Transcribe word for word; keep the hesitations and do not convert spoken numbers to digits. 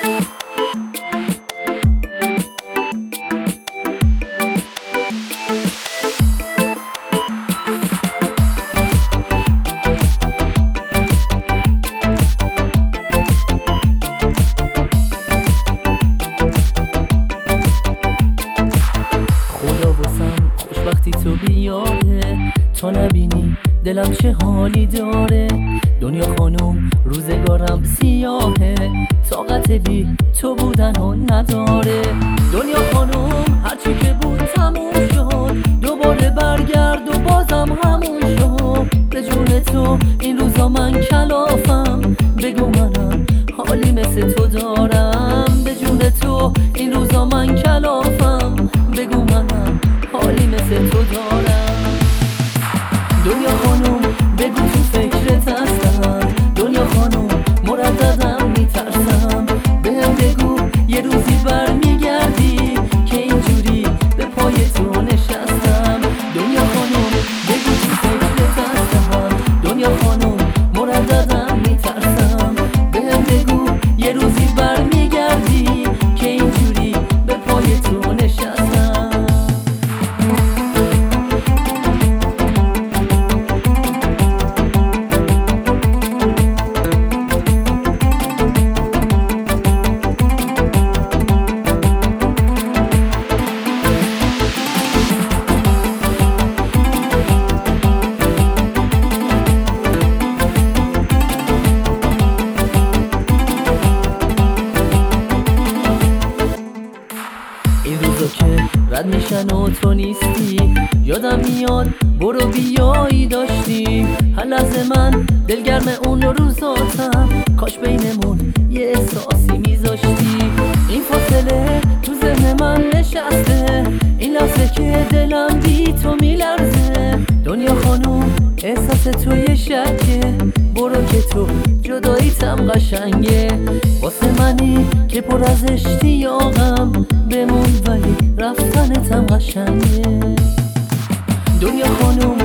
وقتی تو بیاره تا نبینی دلم چه حالی داره. دنیا خانوم روزگارم سیاهه، طاقت بی تو بودن ها نداره. دنیا خانوم هرچی که بود تموم شد، دوباره برگرد و بازم همون شد. به جون تو این روزا من کلافم، بگو منم حالی مثل تو دارم. به جون تو این روزا من کلافم، بگو منم حالی مثل تو دارم. دنیا خانوم بگو تو فکرت هستم، دنیا خانوم مرددم میترسم. بهم بگو یه روزی برمیگردی که اینجوری به پای تو نشستم. دنیا خانوم بگو تو فکرت هستم، دنیا خانوم مرددم میترسم. بهم بگو یه روزی برمیگردی که اینجوری به پای تو نشستم. این روزا که رد میشن و تو نیستی، یادم میاد برو بیایی داشتی. هر لحظه من دلگرم اون روزاتم، کاش بینمون یه احساسی میذاشتی. این فاصله تو ذهن من نشسته، این لحظه که دلم بی تو میلرزه. دنیا خانوم احساس تو یه شکه، برو که تو جداییتم قشنگه. واسه منی که پر از اشتیاقم، بمون ولی رفتنتم قشنگه. دنیا خانوم